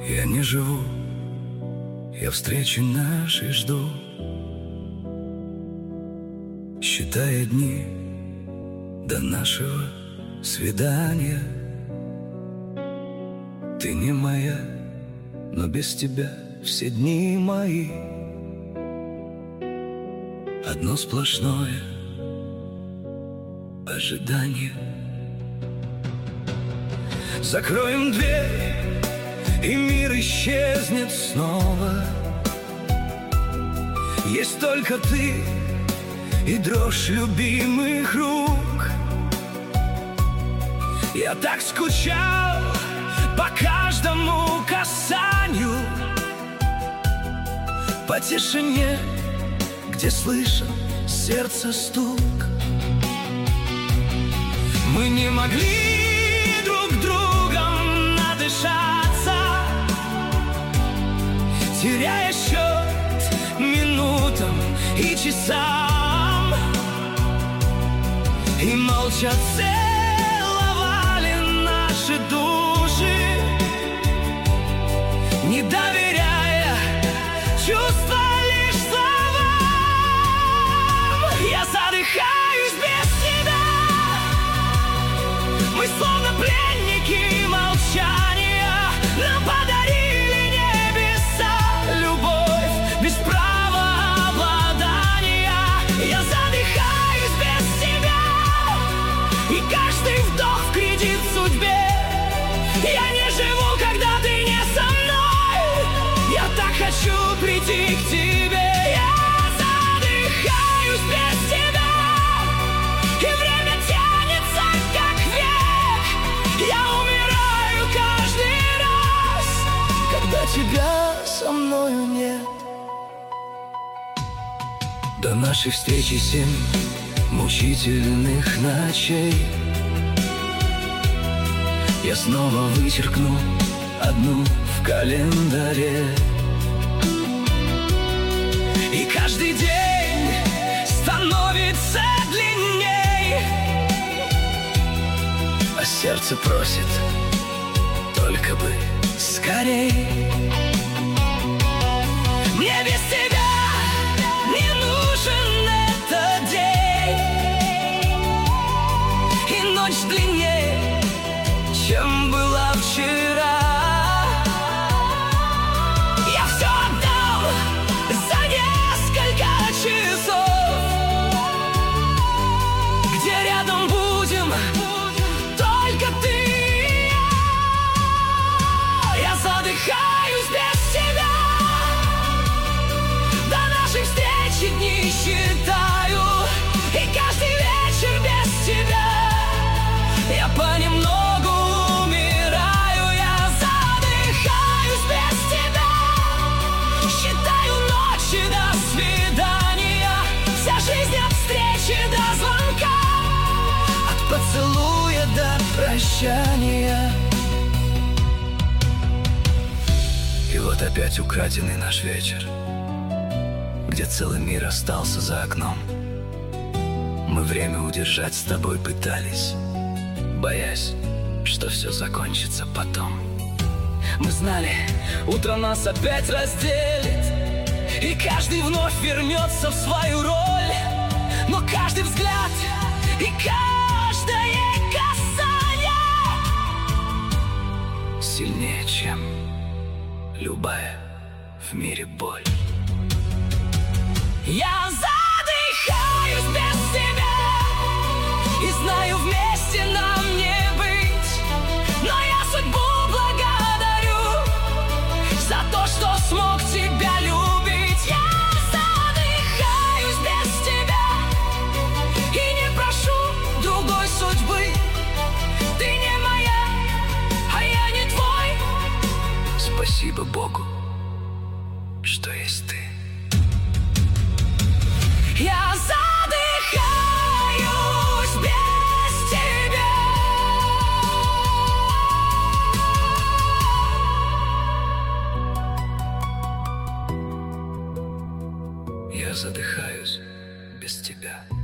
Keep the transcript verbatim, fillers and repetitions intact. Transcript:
Я не живу, я встречи нашей жду, считая дни до нашего свидания. Ты не моя, но без тебя все дни мои одно сплошное ожидание. Закроем дверь, и мир исчезнет снова. Есть только ты и дрожь любимых рук. Я так скучал по каждому касанию, по тишине, где слышен сердце стук. Мы не могли друг другом надышаться, теряя счет минутам и часам, и молча целовали наши души, не доверяя чувства лишь словам. Я задыхаюсь без тебя. Мы словно пленники молчания, нам подарили небеса любовь без права обладания. Я задыхаюсь без тебя, и каждый вдох в кредит судьбе. Я не живу, когда ты не со мной. Я так хочу прийти к тебе. Я задыхаюсь без тебя, и время тянется как век. Я умираю каждый раз, когда тебя со мною нет. До нашей встречи семь мучительных ночей. Я снова вычеркну одну в календаре, и каждый день становится длинней, а сердце просит только бы скорей. Мне без тебя не нужен этот день, и ночь длиннее, чем была вчера. Я все отдам за несколько часов, где рядом будем только ты и я. Я задыхаюсь без тебя, до нашей встречи дни считаю, и каждый вечер без тебя я понемногу умираю. Я задыхаюсь без тебя, считаю ночи до свидания. Вся жизнь от встречи до звонка, от поцелуя до прощания. И вот опять украденный наш вечер, где целый мир остался за окном. Мы время удержать с тобой пытались, боясь, что все закончится потом. Мы знали, утро нас опять разделит, и каждый вновь вернется в свою роль. Но каждый взгляд и каждое касание сильнее, чем любая в мире боль. Я задыхаюсь без тебя, и знаю, вместе нам не быть. Но я судьбу благодарю за то, что смог тебя любить. Я задыхаюсь без тебя и не прошу другой судьбы. Ты не моя, а я не твой. Спасибо Богу, что есть ты. Я задыхаюсь без тебя. Я задыхаюсь без тебя.